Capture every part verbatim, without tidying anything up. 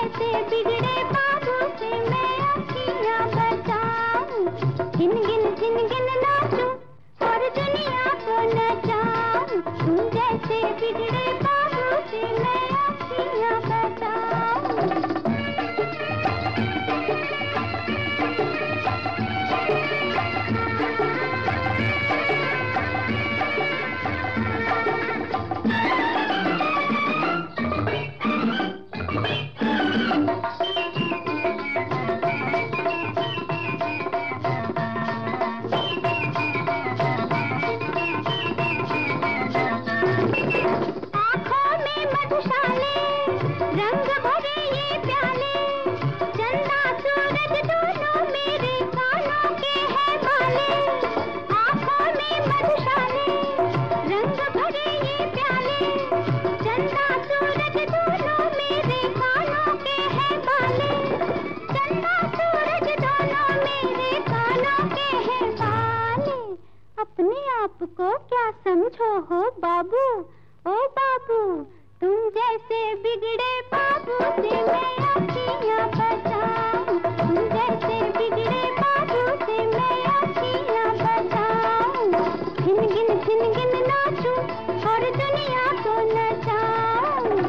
जैसे बिगड़े बाबू से मैं अखियां बचाऊं, गिन गिन गिन गिन नाचूं और दुनिया को नचाऊं। तुम जैसे बिगड़े बाबू से मैं अखियां बचाऊं। रंग भरे ये प्याले, चंदा सूरज दोनों मेरे कानों के हैं माले। आँखों में मधुशाले, रंग भरे ये प्याले, चंदा सूरज दोनों मेरे कानों के हैं माले। चंदा सूरज दोनों मेरे कानों के हैं माले। अपने आप को क्या समझो हो बाबू, ओ बाबू, तुम जैसे बिगड़े बाबू से मैं अखियां बचाऊं। तुम जैसे बिगड़े बाबू से मैं अखियां बचाऊं। गिन गिन गिन गिन नाचूं और दुनिया को नचाऊं।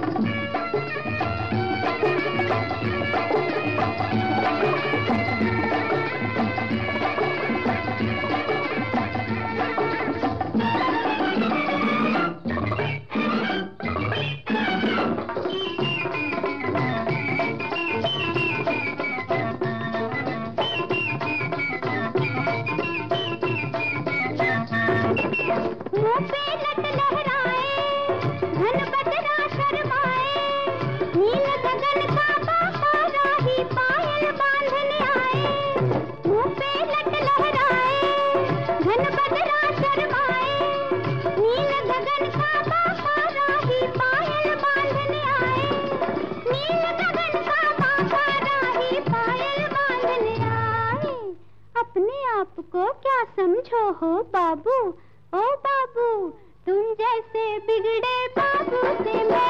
मुँह पे लट लहराए, घन बदरा शर्माए, नील गगन का बाबा राही पायल बांधने आए। मुँह पे लट लहराए, घन बदरा शर्माए, नील गगन का बाबा राही पायल बांधने आए। नील गगन का बाबा राही पायल बांधने आए। अपने आप को क्या समझो हो बाबू, ओ बाबू, तुम जैसे बिगड़े बाबू से मैं